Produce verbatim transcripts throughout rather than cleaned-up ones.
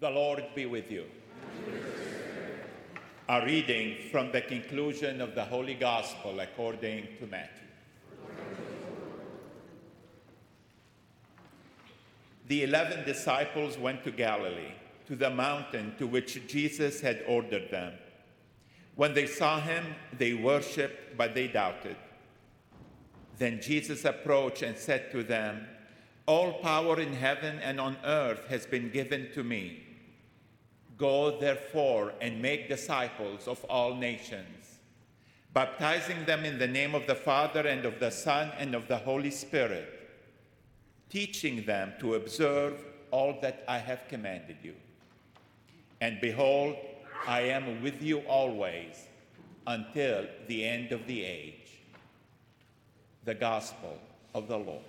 The Lord be with you. A reading from the conclusion of the Holy Gospel according to Matthew. The eleven disciples went to Galilee, to the mountain to which Jesus had ordered them. When they saw him, they worshipped, but they doubted. Then Jesus approached and said to them, "All power in heaven and on earth has been given to me. Go, therefore, and make disciples of all nations, baptizing them in the name of the Father and of the Son and of the Holy Spirit, teaching them to observe all that I have commanded you. And behold, I am with you always until the end of the age." The Gospel of the Lord.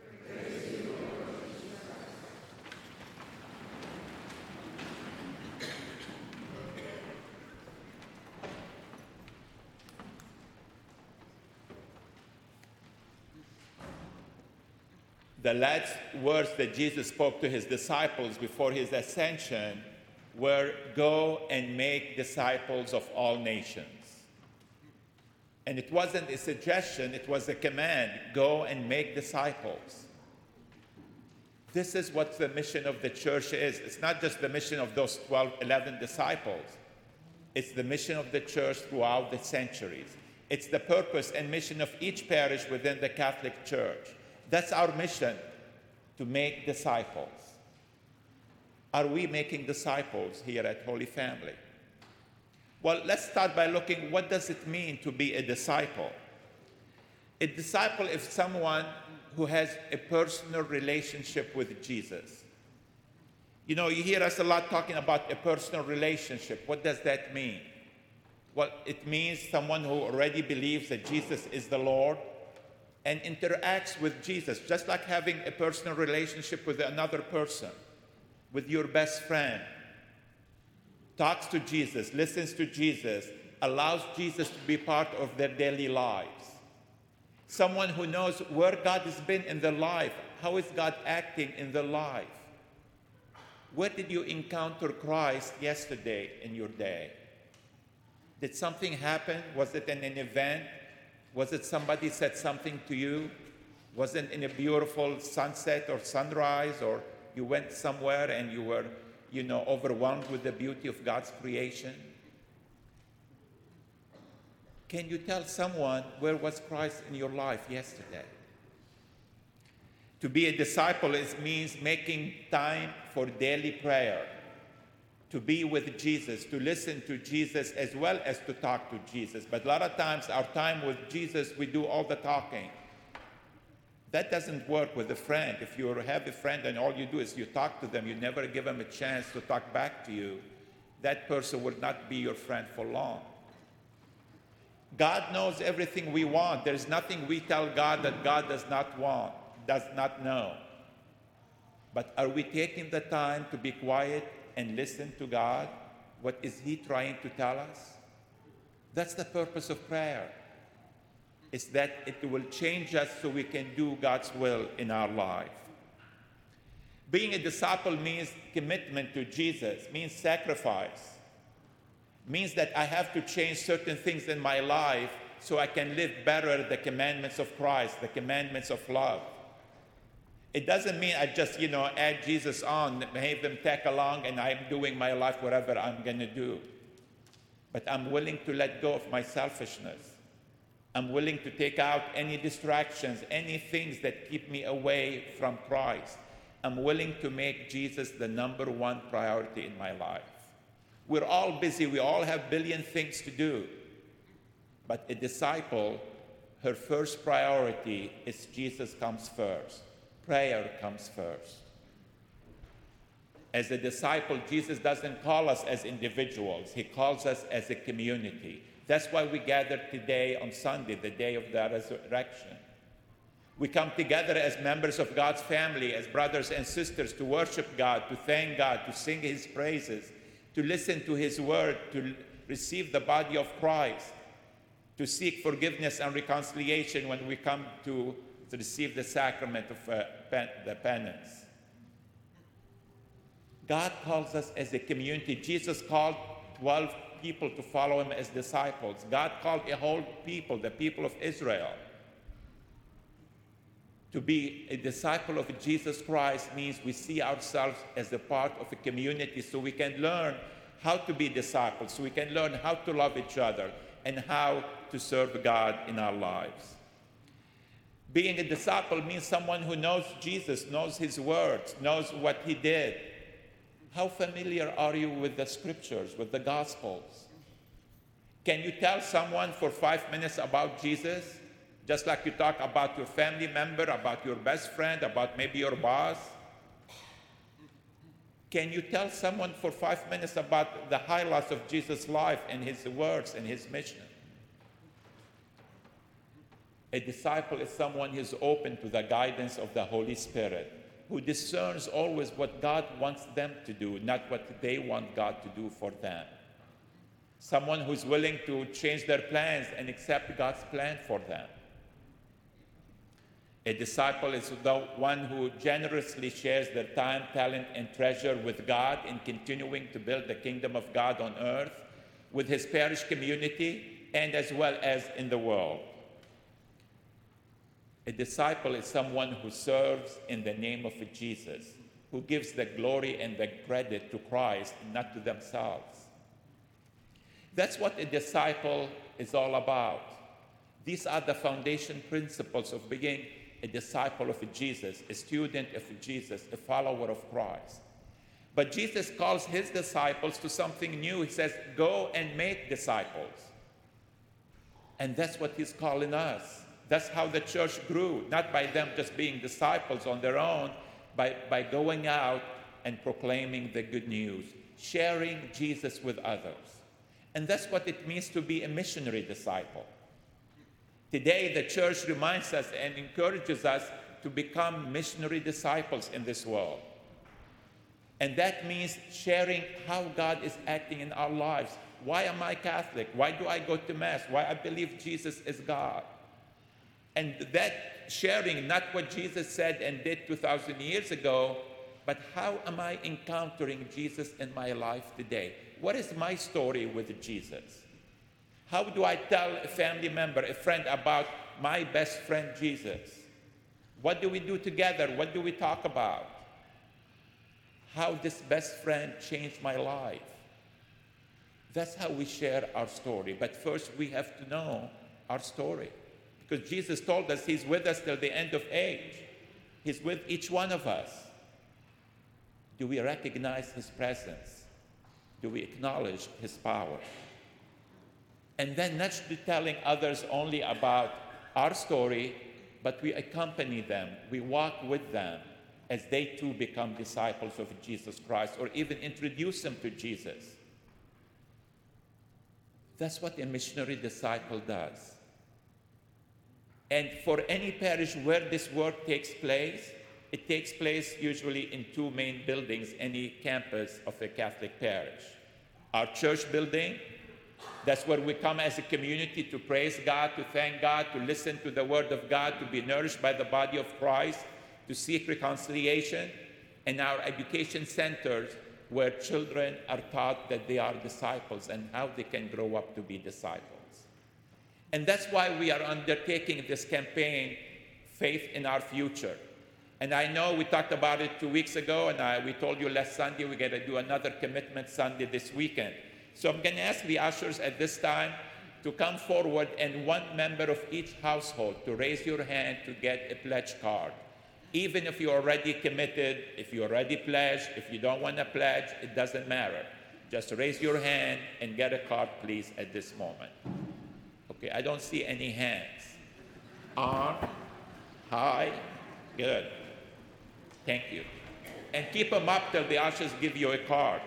The last words that Jesus spoke to his disciples before his ascension were, "Go and make disciples of all nations." And it wasn't a suggestion, it was a command, "Go and make disciples." This is what the mission of the church is. It's not just the mission of those twelve, eleven disciples. It's the mission of the church throughout the centuries. It's the purpose and mission of each parish within the Catholic Church. That's our mission, to make disciples. Are we making disciples here at Holy Family? Well, let's start by looking, what does it mean to be a disciple? A disciple is someone who has a personal relationship with Jesus. You know, you hear us a lot talking about a personal relationship. What does that mean? Well, it means someone who already believes that Jesus is the Lord and interacts with Jesus, just like having a personal relationship with another person, with your best friend. Talks to Jesus, listens to Jesus, allows Jesus to be part of their daily lives. Someone who knows where God has been in their life. How is God acting in their life? Where did you encounter Christ yesterday in your day? Did something happen? Was it in an event? Was it somebody said something to you? Was it in a beautiful sunset or sunrise, or you went somewhere and you were, you know, overwhelmed with the beauty of God's creation? Can you tell someone, where was Christ in your life yesterday? To be a disciple is, means making time for daily prayer, to be with Jesus, to listen to Jesus as well as to talk to Jesus. But a lot of times our time with Jesus, we do all the talking. That doesn't work with a friend. If you have a friend and all you do is you talk to them, you never give them a chance to talk back to you, that person will not be your friend for long. God knows everything we want. There's nothing we tell God that God does not want, does not know. But are we taking the time to be quiet and listen to God? What is He trying to tell us? That's the purpose of prayer. Is that it will change us so we can do God's will in our life. Being a disciple means commitment to Jesus, means sacrifice, means that I have to change certain things in my life so I can live better the commandments of Christ, the commandments of love. It doesn't mean I just, you know, add Jesus on, have them tag along, and I'm doing my life whatever I'm going to do. But I'm willing to let go of my selfishness. I'm willing to take out any distractions, any things that keep me away from Christ. I'm willing to make Jesus the number one priority in my life. We're all busy. We all have a billion things to do. But a disciple, her first priority is Jesus comes first. Prayer comes first. As a disciple, Jesus doesn't call us as individuals. He calls us as a community. That's why we gather today on Sunday, the day of the resurrection. We come together as members of God's family, as brothers and sisters, to worship God, to thank God, to sing His praises, to listen to His word, to receive the body of Christ, to seek forgiveness and reconciliation when we come to to receive the sacrament of uh, pen, the penance. God calls us as a community. Jesus called twelve people to follow him as disciples. God called a whole people, the people of Israel. To be a disciple of Jesus Christ means we see ourselves as a part of a community so we can learn how to be disciples, so we can learn how to love each other and how to serve God in our lives. Being a disciple means someone who knows Jesus, knows his words, knows what he did. How familiar are you with the scriptures, with the Gospels? Can you tell someone for five minutes about Jesus? Just like you talk about your family member, about your best friend, about maybe your boss. Can you tell someone for five minutes about the highlights of Jesus' life and his words and his mission? A disciple is someone who is open to the guidance of the Holy Spirit, who discerns always what God wants them to do, not what they want God to do for them. Someone who's willing to change their plans and accept God's plan for them. A disciple is the one who generously shares their time, talent, and treasure with God in continuing to build the kingdom of God on earth, with his parish community, and as well as in the world. A disciple is someone who serves in the name of Jesus, who gives the glory and the credit to Christ, not to themselves. That's what a disciple is all about. These are the foundation principles of being a disciple of Jesus, a student of Jesus, a follower of Christ. But Jesus calls his disciples to something new. He says, go and make disciples. And that's what he's calling us. That's how the church grew, not by them just being disciples on their own, by, by going out and proclaiming the good news, sharing Jesus with others. And that's what it means to be a missionary disciple. Today, the church reminds us and encourages us to become missionary disciples in this world. And that means sharing how God is acting in our lives. Why am I Catholic? Why do I go to Mass? Why I believe Jesus is God? And that sharing, not what Jesus said and did two thousand years ago, but how am I encountering Jesus in my life today? What is my story with Jesus? How do I tell a family member, a friend, about my best friend Jesus? What do we do together? What do we talk about? How this best friend changed my life? That's how we share our story. But first, we have to know our story. Because Jesus told us he's with us till the end of age. He's with each one of us. Do we recognize his presence? Do we acknowledge his power? And then not just telling others only about our story, but we accompany them. We walk with them as they too become disciples of Jesus Christ, or even introduce them to Jesus. That's what a missionary disciple does. And for any parish where this work takes place, it takes place usually in two main buildings, any campus of a Catholic parish. Our church building, that's where we come as a community to praise God, to thank God, to listen to the word of God, to be nourished by the body of Christ, to seek reconciliation, and our education centers where children are taught that they are disciples and how they can grow up to be disciples. And that's why we are undertaking this campaign, Faith in Our Future. And I know we talked about it two weeks ago, and I, we told you last Sunday we're going to do another commitment Sunday this weekend. So I'm going to ask the ushers at this time to come forward, and one member of each household to raise your hand to get a pledge card. Even if you're already committed, if you already pledged, if you don't want to pledge, it doesn't matter. Just raise your hand and get a card, please, at this moment. Okay, I don't see any hands. Arm, high, good. Thank you. And keep them up till the ushers give you a card.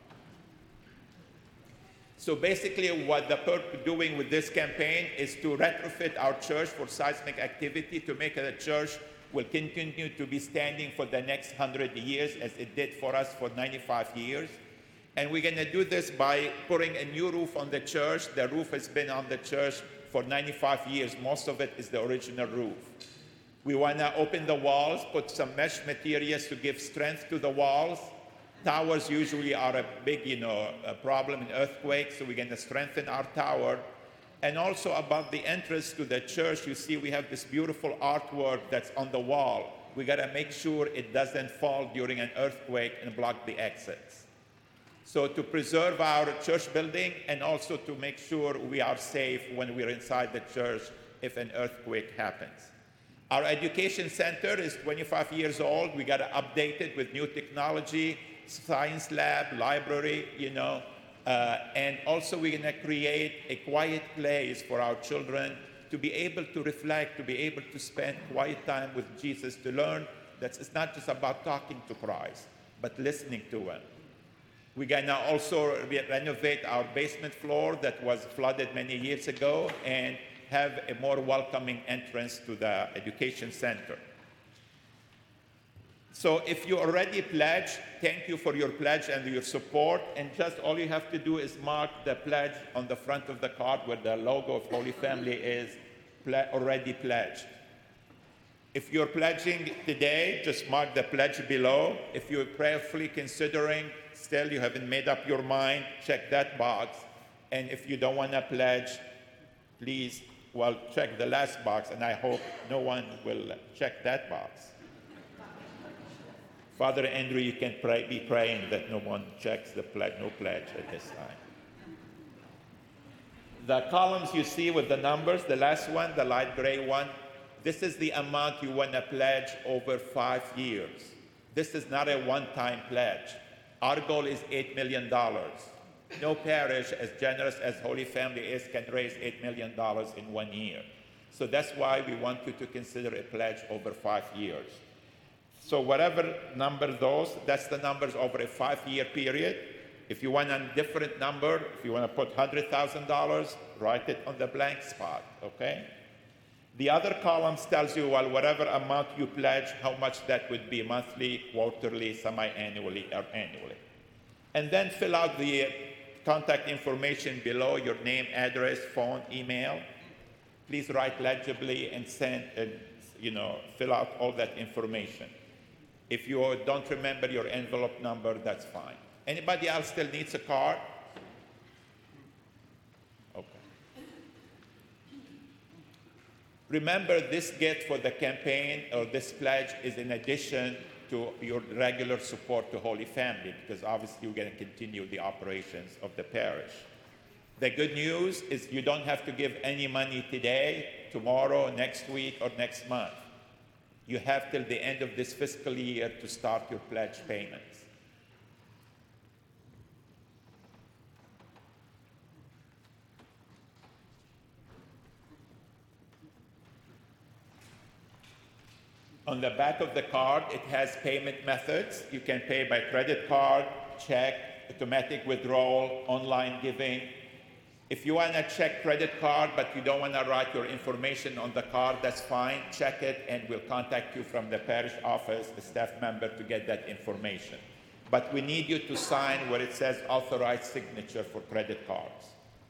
So basically what the purpose doing with this campaign is to retrofit our church for seismic activity, to make it a church will continue to be standing for the next hundred years as it did for us for ninety-five years. And we're going to do this by putting a new roof on the church. The roof has been on the church for ninety-five years. Most of it is the original roof. We want to open the walls, put some mesh materials to give strength to the walls, Towers usually are a big, you know, a problem in earthquakes, so we're going to strengthen our tower. And also about the entrance to the church, you see we have this beautiful artwork that's on the wall. We got to make sure it doesn't fall during an earthquake and block the exits. So to preserve our church building and also to make sure we are safe when we're inside the church if an earthquake happens. Our education center is twenty-five years old. We got to update it with new technology, science lab, library, you know. Uh, and also we're going to create a quiet place for our children to be able to reflect, to be able to spend quiet time with Jesus, to learn that it's not just about talking to Christ, but listening to him. We're going to also re- renovate our basement floor that was flooded many years ago and have a more welcoming entrance to the education center. So if you already pledged, thank you for your pledge and your support. And just all you have to do is mark the pledge on the front of the card where the logo of Holy Family is ple- already pledged. If you're pledging today, just mark the pledge below. If you're prayerfully considering, still you haven't made up your mind, check that box. And if you don't want to pledge, please, well, check the last box, and I hope no one will check that box. Father Andrew, you can pray, be praying that no one checks the pledge, no pledge at this time. The columns you see with the numbers, the last one, the light gray one, this is the amount you want to pledge over five years. This is not a one-time pledge. Our goal is eight million dollars. No parish as generous as Holy Family is can raise eight million dollars in one year. So that's why we want you to consider a pledge over five years. So whatever number those, that's the numbers over a five-year period. If you want a different number, if you want to put one hundred thousand dollars, write it on the blank spot, okay? The other columns tells you, well, whatever amount you pledge, how much that would be monthly, quarterly, semi-annually, or annually. And then fill out the contact information below, your name, address, phone, email. Please write legibly and send, and, you know, fill out all that information. If you don't remember your envelope number, that's fine. Anybody else still needs a card? Okay. Remember, this gift for the campaign or this pledge is in addition to your regular support to Holy Family, because obviously you're going to continue the operations of the parish. The good news is you don't have to give any money today, tomorrow, next week, or next month. You have till the end of this fiscal year to start your pledge payments. On the back of the card, it has payment methods. You can pay by credit card, check, automatic withdrawal, online giving. If you want to check credit card, but you don't want to write your information on the card, that's fine. Check it, and we'll contact you from the parish office, a staff member, to get that information. But we need you to sign where it says authorized signature for credit cards.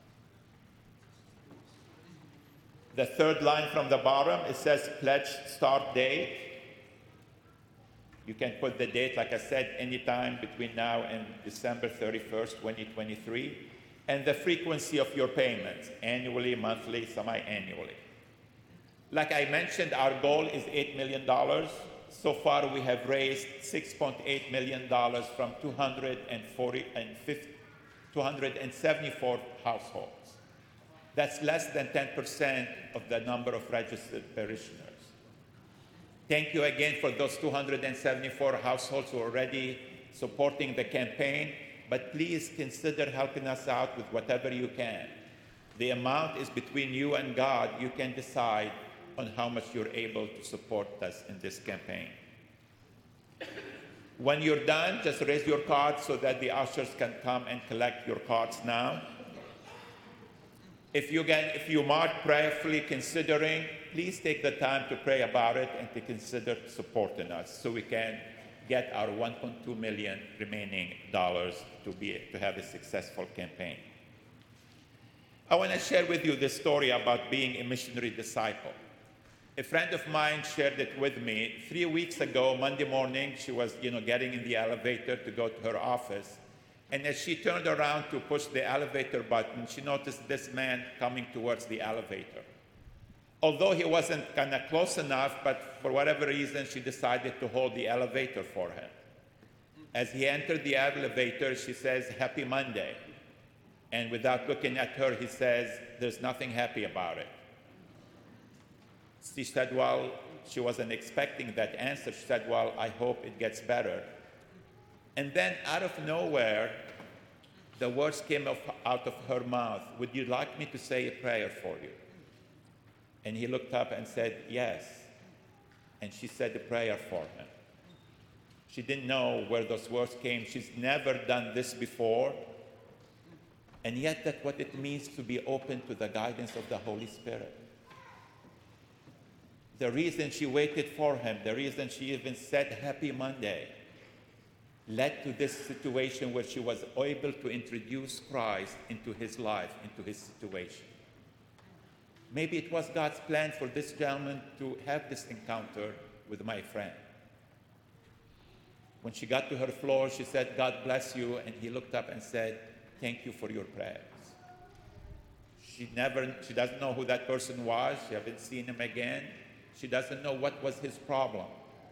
The third line from the bottom, it says pledge start date. You can put the date, like I said, anytime between now and December thirty-first, twenty twenty-three. And the frequency of your payments, annually, monthly, semi-annually. Like I mentioned, our goal is eight million dollars. So far, we have raised six point eight million dollars from two hundred seventy-four households. That's less than ten percent of the number of registered parishioners. Thank you again for those two hundred seventy-four households who are already supporting the campaign. But please consider helping us out with whatever you can. The amount is between you and God. You can decide on how much you're able to support us in this campaign. When you're done, just raise your card so that the ushers can come and collect your cards now. If you can, if you mark prayerfully considering, please take the time to pray about it and to consider supporting us so we can get our one point two million remaining dollars to be to have a successful campaign. I want to share with you this story about being a missionary disciple. A friend of mine shared it with me. Three weeks ago, Monday morning, she was, you know, getting in the elevator to go to her office. And as she turned around to push the elevator button, she noticed this man coming towards the elevator. Although he wasn't kind of close enough, but for whatever reason, she decided to hold the elevator for him. As he entered the elevator, she says, "Happy Monday." And without looking at her, he says, "There's nothing happy about it." She said, well, she wasn't expecting that answer. She said, "Well, I hope it gets better." And then out of nowhere, the words came out of her mouth, "Would you like me to say a prayer for you?" And he looked up and said, "Yes." And she said a prayer for him. She didn't know where those words came. She's never done this before. And yet that's what it means to be open to the guidance of the Holy Spirit. The reason she waited for him, the reason she even said "Happy Monday," led to this situation where she was able to introduce Christ into his life, into his situation. Maybe it was God's plan for this gentleman to have this encounter with my friend. When she got to her floor, she said, "God bless you," and he looked up and said, "Thank you for your prayers." She never, she doesn't know who that person was. She hasn't seen him again. She doesn't know what was his problem.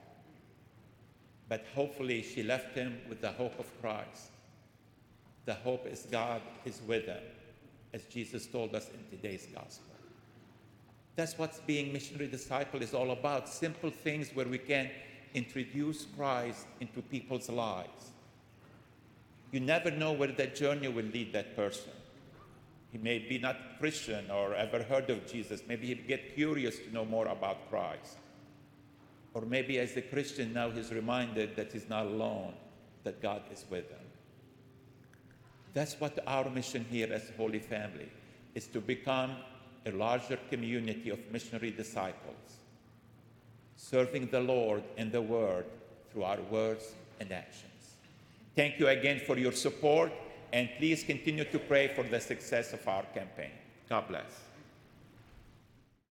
But hopefully she left him with the hope of Christ. The hope is God is with him, as Jesus told us in today's gospel. That's what being missionary disciple is all about. Simple things where we can introduce Christ into people's lives. You never know where that journey will lead that person. He may be not Christian or ever heard of Jesus. Maybe he'll get curious to know more about Christ. Or maybe as a Christian now he's reminded that he's not alone, that God is with him. That's what our mission here as Holy Family is, to become a larger community of missionary disciples, serving the Lord and the Word through our words and actions. Thank you again for your support, and please continue to pray for the success of our campaign. God bless.